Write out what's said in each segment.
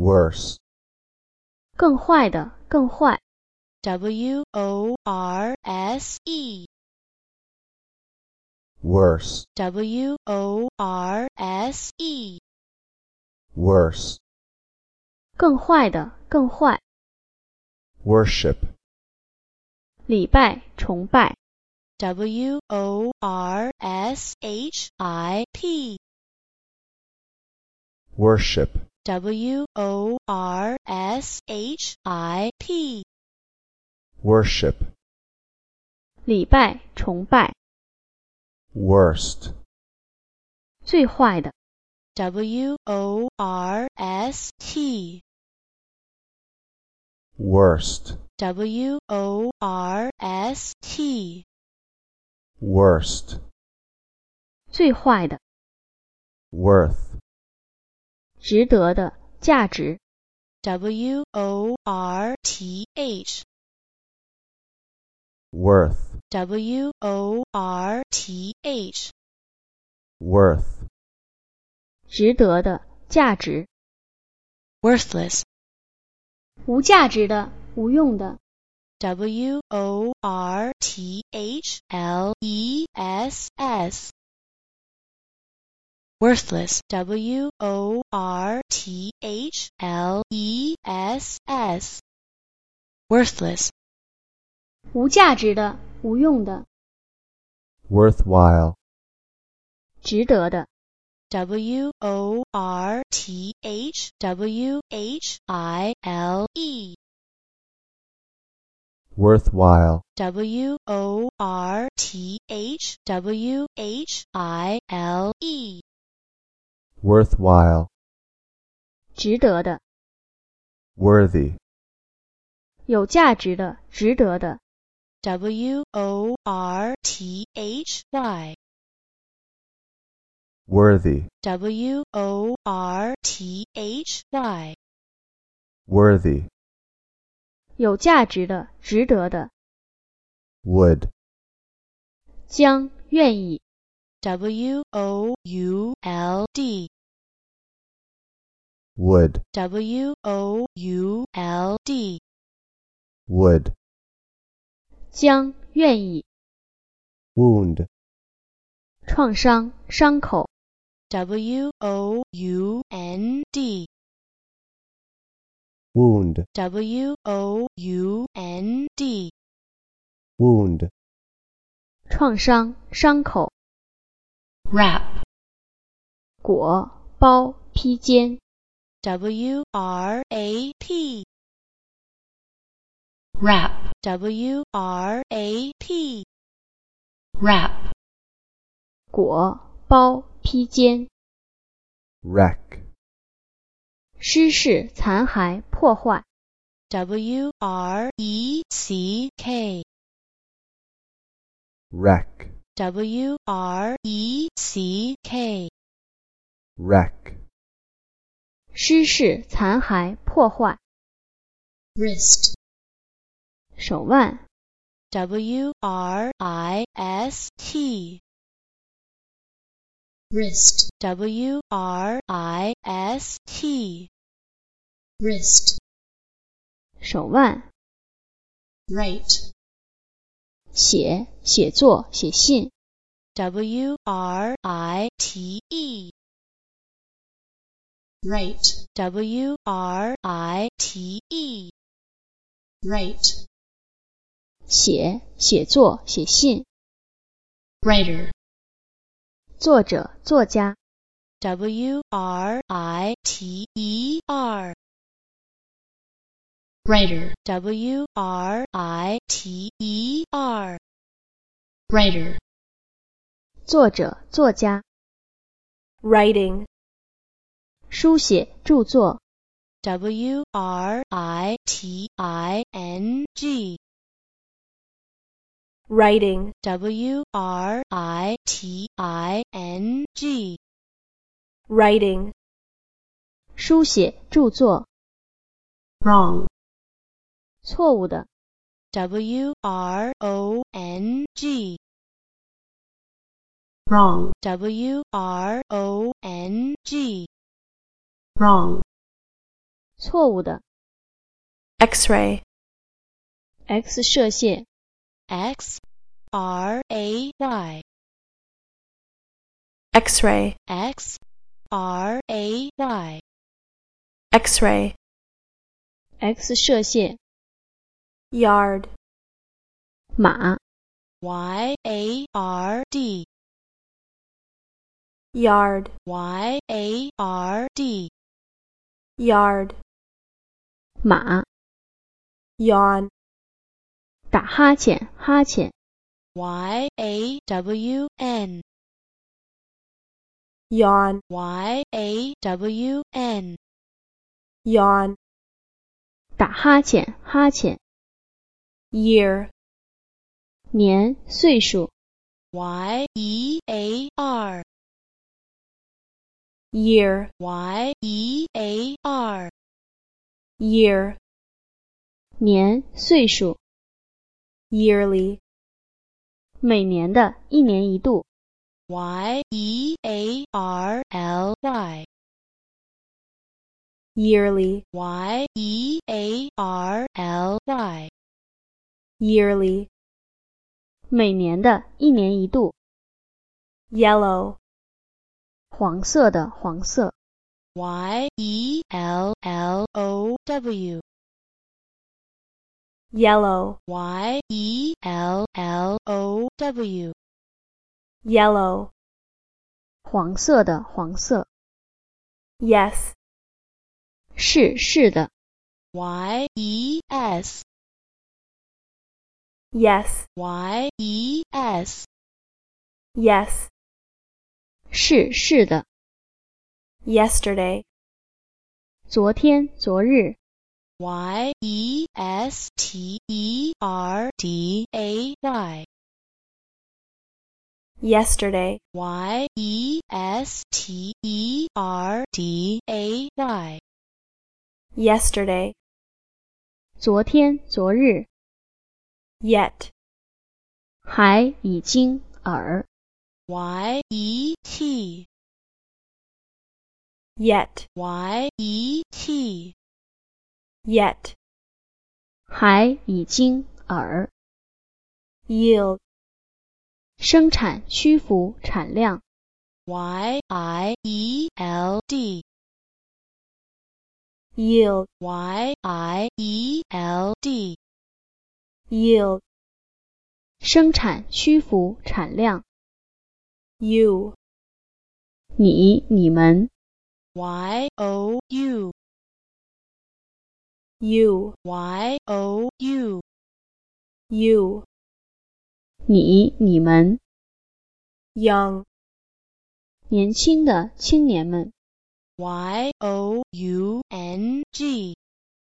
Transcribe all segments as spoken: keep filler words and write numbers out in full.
worse, 更坏的，更坏。 W O R S E worse, W O R S E worse, 更坏的，更坏。 worship, 礼拜，崇拜。 W O R S H I P worship, W O R S H I P worship, 礼拜，崇拜。 worst, 最坏的。 W O R S T worst, W O R S T worst, 最坏的。 worth, 值得的，价值。 W O R T H worth, W O R T H worth, 值得的，价值。 Worthless 无价值的，无用的。 W O R T H L E S S Worthless W O R T H L E S S Worthless 无价值的，无用的。 worthwhile, 值得的。 W O R T H W H I L E worthwhile, W O R T H W H I L E worthwhile, 值得的。 worthy, 有价值的，值得的。 W O R T H Y worthy, W O R T H Y worthy, 有价值的，值得的。 would, 将，愿意。 W O U L D would, W O U L D would, 将，愿意。 wound, 创伤，伤口。 W O U N D wound, W O U N D wound, 创伤，伤口。 Wrap 裹，包，披肩。 W R A P Wrap W R A P Wrap 裹，包，披肩。 wreck, 失事，残骸，破坏。 W R E C K wreck, W R E C K wreck, 失事，残骸，破坏。 Wrist 手腕。 W R I S T Wrist W R I S T Wrist 手腕。 Write 写，写作，写信。 W R I T E Write W R I T E Write 写，写作，写信。 Writer 作者，作家。 W R I T E R Writer W R I T E R Writer 作者，作家。 Writing 书写，著作。 W R I T I N G Writing W R I T I N G Writing 书写，著作。 Wrong 错误的。 W R O N G Wrong W R O N G Wrong 错误的。 X-ray, X 射线 X R A Y X-ray, X R A Y X-ray, X 射线 yard, 马 Y A R D yard, Y A R D yard, 马 yawn, 打哈欠哈欠 Y A W N yawn, Y A W N yawn, 打哈欠哈欠 year, 年岁数 Y E A R year, Y E A R year, 年岁数 yearly, 每年的一年一度 Y E A R L Y yearly, Y E A R L Y yearly, 每年的一年一度 yellow, 黄色的黄色 Y E L L O W yellow, Y E L L O W yellow, 黄色的黄色 yes, 是是的 Y E S yes, Y E S yes, 是是的 yesterday, 昨天昨日 Y E S T E R D A Y yesterday, Y E S T E R D A Y yesterday, 昨天昨日 yet, 还已经耳 Y E T yet, Y E T yet, 还已经耳 yield, 生产屈服产量 Y I E L D yield, Y I E L D yield, 生产屈服产量 you, 你你们 Y O U you, Y O U you, 你你们 young, 年轻的青年们 Y O U N G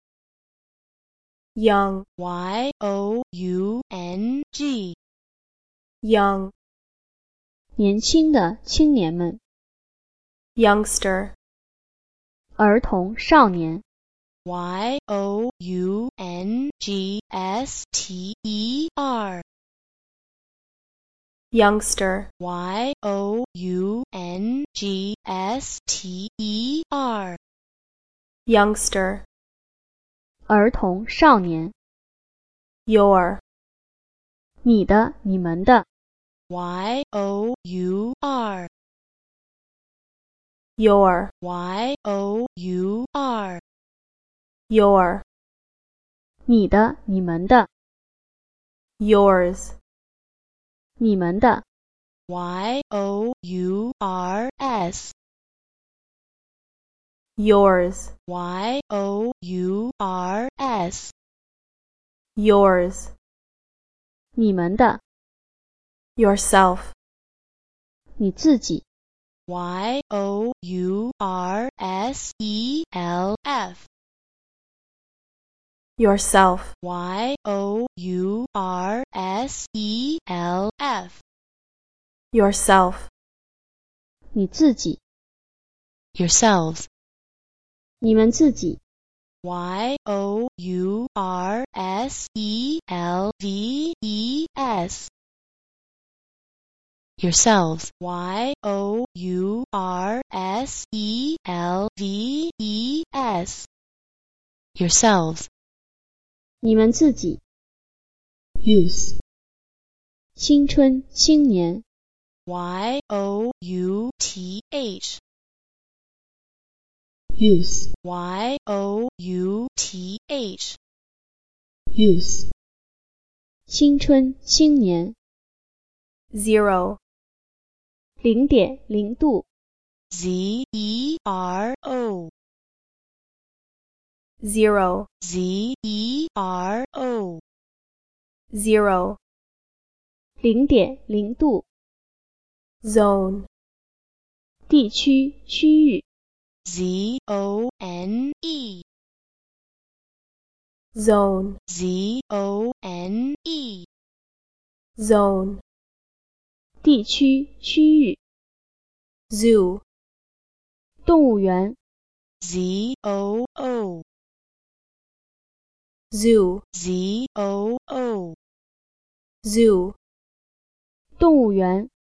young, Y O U N G young, 年轻的青年们 youngster, 儿童少年 Y O U N G S T E R youngster, Y O U N G S T E R youngster, 儿童少年 your, 你的你们的 Y O U R your, Y O U R your, 你的你们的 yours, 你们的 Y O U R S yours, Y O U R S yours, 你们的 yourself, 你自己 Y O U R S E L F yourself, Y O U R S E L F yourself, 你自己 Yourselves 你们自己 Y O U R S E L V E S Yourselves Y O U R S E L V E S yourselves, 你们自己， youth, 青春青年， Y O U T H, youth, Y O U T H, youth, 青春青年， zero, 零点零度， Z E R O, zero, Z E R O, zero, 零点零度， zone, 地区区域， Z O N E, zone, Z O N E, zone, 地区区域， zoo, 动物园， Z O O, zoo, Z O O, zoo, 动物园。